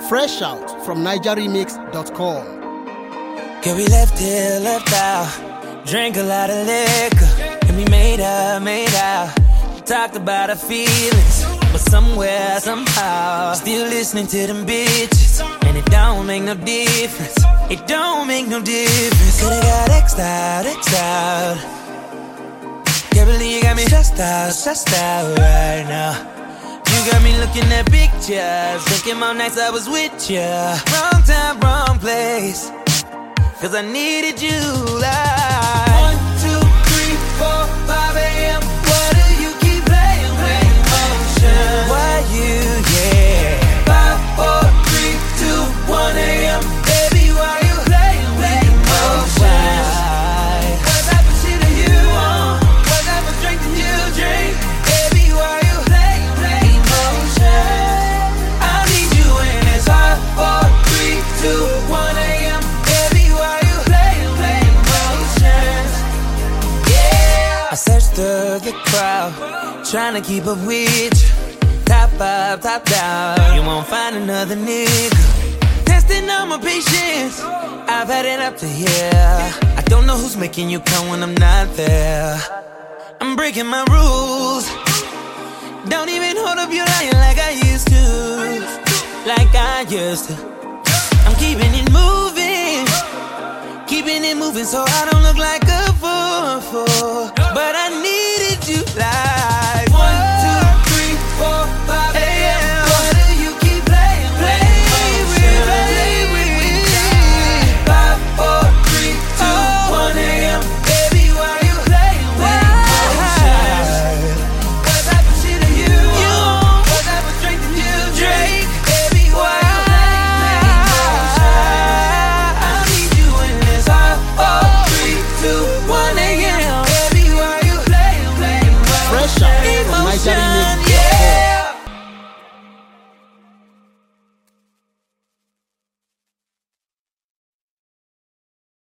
Fresh out from NigerRemix.com. Okay, we left here, left out. Drank a lot of liquor, and we made out. Talked about our feelings, but somewhere, somehow, still listening to them bitches. And it don't make no difference. It don't make no difference. Could've got X'd out. Can't believe you got me stressed out right now. You got me looking at pictures, thinking about nights I was with ya. Wrong time, wrong place, 'cause I needed you like 1, 2, 3, 4, 5 a.m. Why do you keep playing with emotion? Why you, yeah 5, 4, 3, 2, 1 a.m. Baby, why you playing with emotion? What type of shit are you on? What type of drink do you drink? Baby, why you playing with emotion? I need you when it's 5, 4, 3, 2, 1 a.m. I searched through the crowd, trying to keep up with you. Top up, top down, you won't find another nigga. Testing on my patience, I've had it up to here. I don't know who's making you come when I'm not there. I'm breaking my rules, don't even hold up your line like I used to. I'm keeping it moving so I don't look like a fool. But I needed you like